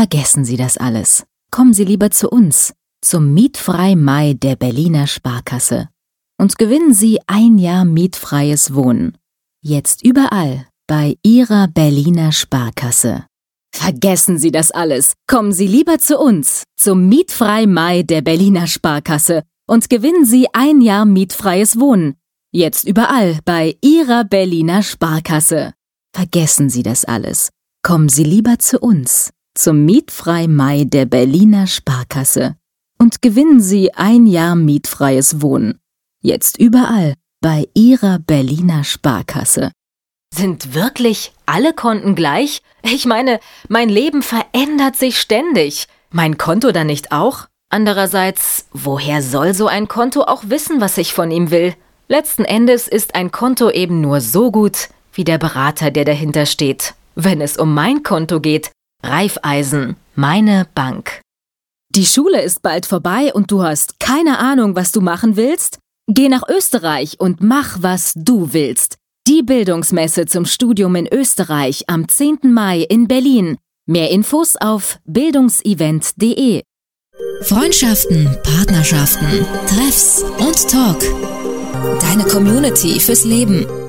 Vergessen Sie das alles. Kommen Sie lieber zu uns, zum Mietfrei Mai der Berliner Sparkasse. Und gewinnen Sie 1 Jahr mietfreies Wohnen. Jetzt überall bei Ihrer Berliner Sparkasse. Vergessen Sie das alles. Kommen Sie lieber zu uns, zum Mietfrei Mai der Berliner Sparkasse. Und gewinnen Sie 1 Jahr mietfreies Wohnen. Jetzt überall bei Ihrer Berliner Sparkasse. Vergessen Sie das alles. Kommen Sie lieber zu uns, zum Mietfrei Mai der Berliner Sparkasse. Und gewinnen Sie 1 Jahr mietfreies Wohnen. Jetzt überall bei Ihrer Berliner Sparkasse. Sind wirklich alle Konten gleich? Ich meine, mein Leben verändert sich ständig. Mein Konto dann nicht auch? Andererseits, woher soll so ein Konto auch wissen, was ich von ihm will? Letzten Endes ist ein Konto eben nur so gut, wie der Berater, der dahinter steht. Wenn es um mein Konto geht, Raiffeisen, meine Bank. Die Schule ist bald vorbei und du hast keine Ahnung, was du machen willst? Geh nach Österreich und mach, was du willst. Die Bildungsmesse zum Studium in Österreich am 10. Mai in Berlin. Mehr Infos auf bildungsevent.de. Freundschaften, Partnerschaften, Treffs und Talk. Deine Community fürs Leben.